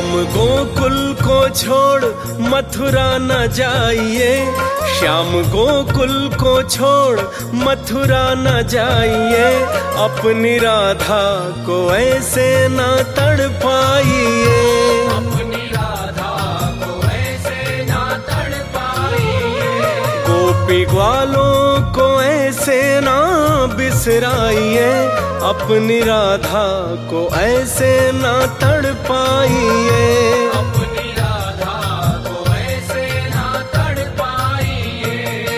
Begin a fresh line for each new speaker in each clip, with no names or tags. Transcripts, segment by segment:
श्याम गोकुल को छोड़ मथुरा न जाइए, श्याम गोकुल को छोड़ मथुरा न जाइए, अपनी राधा को ऐसे न तड़पाइए,
अपनी राधा को ऐसे ना तड़पाइए।
गोपी ग्वालों को ऐसे ना बिसराइए, अपनी राधा को ऐसे ना तड़पाइए,
अपनी राधा को ऐसे ना तड़पाइए।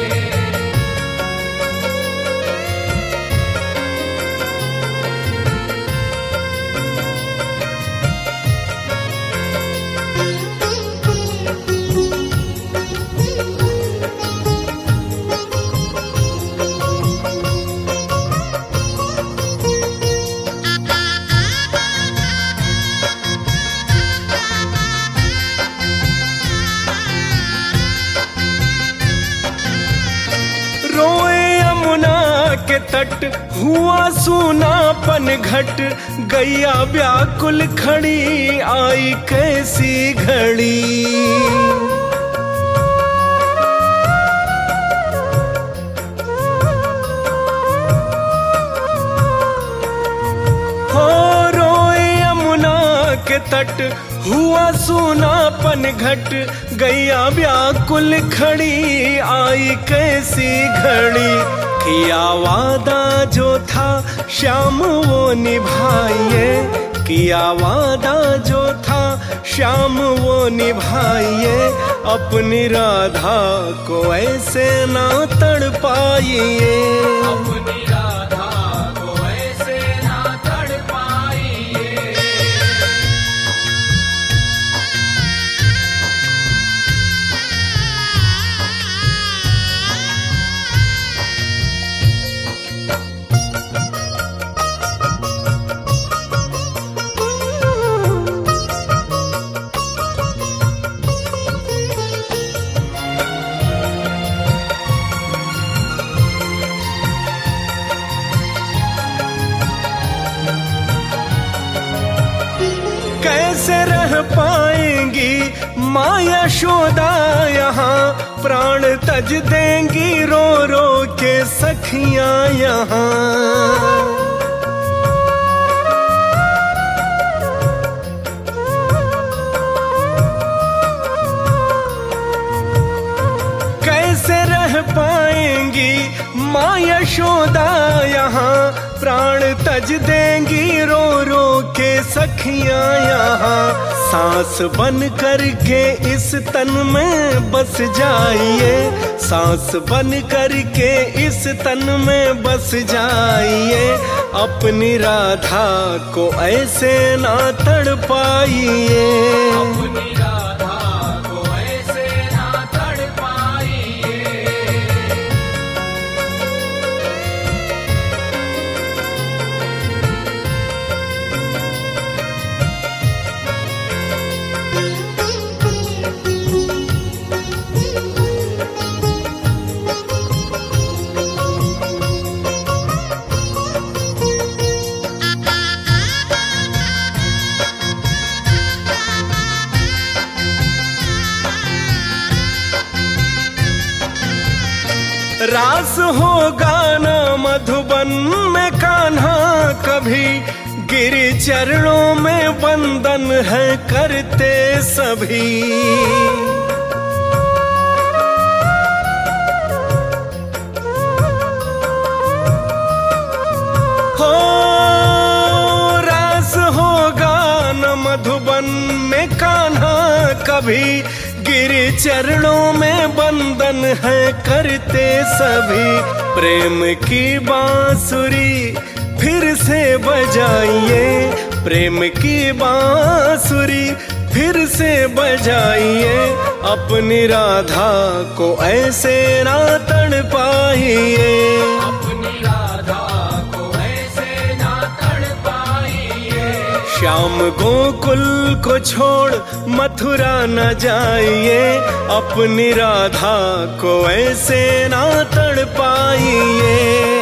रोए यमुना के तट हुआ सूनापन घट, गैया व्याकुल खड़ी आई कैसी घड़ी, हो रोए यमुना के तट हुआ सूनापन घट, गैया व्याकुल खड़ी आई कैसी घड़ी, किया वादा जो था श्याम वो निभाइए, किया वादा जो था श्याम वो निभाइए, अपनी राधा को ऐसे ना तड़पाइए,
अपनी राधा को ऐसे ना तड़पाइए।
कैसे रह पाएंगी माँ यशोदा यहाँ, प्राण तज देंगी रो रो के सखियाँ यहाँ, कैसे रह पाएंगी माँ यशोदा यहाँ, प्राण तज देंगी रो रो के सखियाँ यहाँ, सांस बन कर के इस तन में बस जाइए, सांस बन कर के इस तन में बस जाइए, अपनी राधा को ऐसे ना तड़पाइए,
अपनी राधा को ऐसे ना तड़पाइए।
रास होगा न मधुबन में कान्हा कभी, गिरि चरणों में वंदन है करते सभी, हो रास होगा न मधुबन में कान्हा कभी, गिरि चरणों में बंधन है करते सभी, प्रेम की बांसुरी फिर से बजाइए, प्रेम की बांसुरी फिर से बजाइए, अपनी राधा को ऐसे ना तड़पाइए,
अपनी राधा को ऐसे ना तड़पाइए।
श्याम गोकुल को छोड़ मथुरा न जाइए, अपनी राधा को ऐसे ना तड़पाइए।